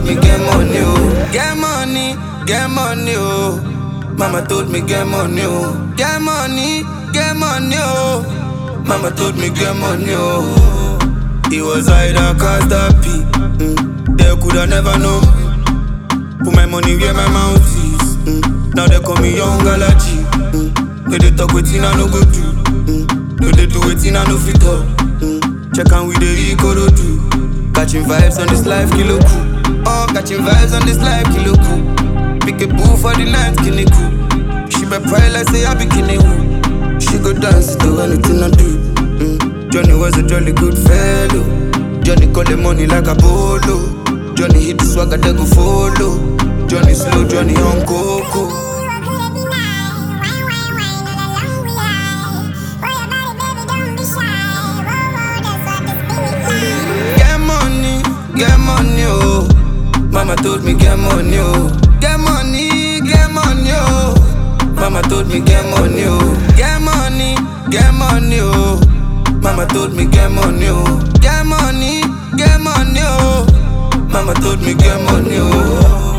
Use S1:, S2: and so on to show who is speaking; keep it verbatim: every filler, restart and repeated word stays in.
S1: told me get money, oh. Get money, get money, oh. Mama told me get money, oh. Get money, get money, oh. Mama told me get money, oh. It was either cause the P. Mm. They coulda never know. Put my money where my mouth is. Mm. Now they call me young galaxy. Mm. No they talk wetin I no go do. Mm. No they do wetin I no fit up. Mm. Check and we dey record do. Catching vibes on this life, kilo cool. Oh, catching vibes on this life, kilo cool. Pick a boo for the night, kilo cool. She be pride like say I be killing who. She go dance to anything I do. Mm. Johnny was a jolly good fellow. Johnny call the money like a bolo. Johnny hit the swagger, they go follow. Johnny slow, Johnny on coco. Get money, oh. Mama told me get money, oh. Get money, get money, oh. Mama told me get money, oh. Get money, get money, oh. Mama told me get money, oh. Get money, get money, oh. Mama told me get money, oh.